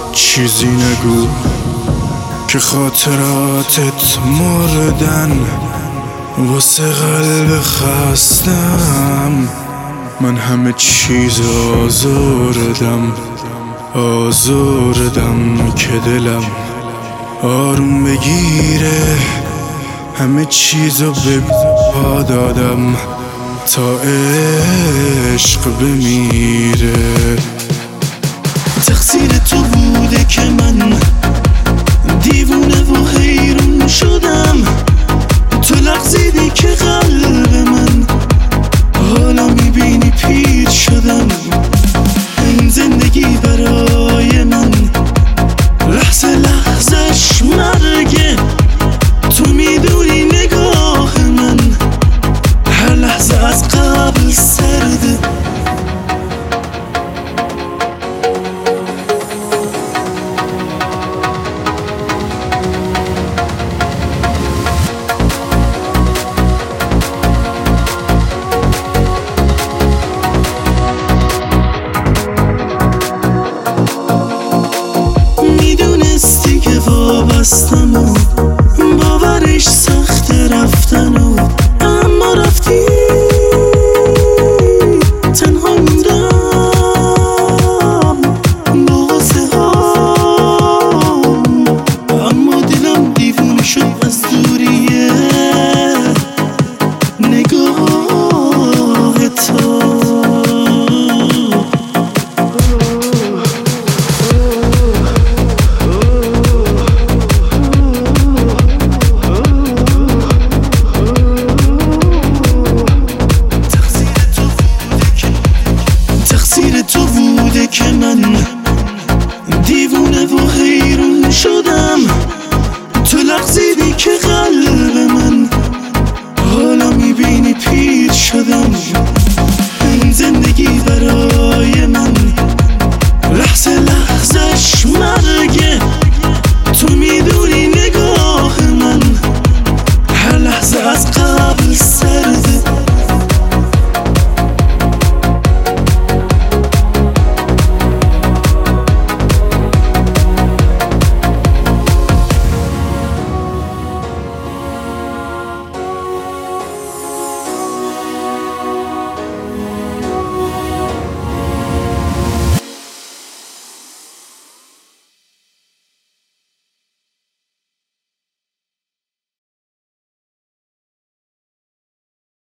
چیزی نگو که خاطراتت مردن واسه قلب خستم. من همه چیز آزردم که دلم آروم بگیره. همه چیزو به پا دادم تا عشق بمیره. تقصیر تو بوده که من دیوونه و حیرون شدم. تو لغزیدی که قلب من حالا میبینی پیر شدم. این زندگی برای من لحظه لحظش مرگه. تو میدونی نگاه من هر لحظه از قبل سرده. میدونستی که وابستم و باورش سخت رفتن و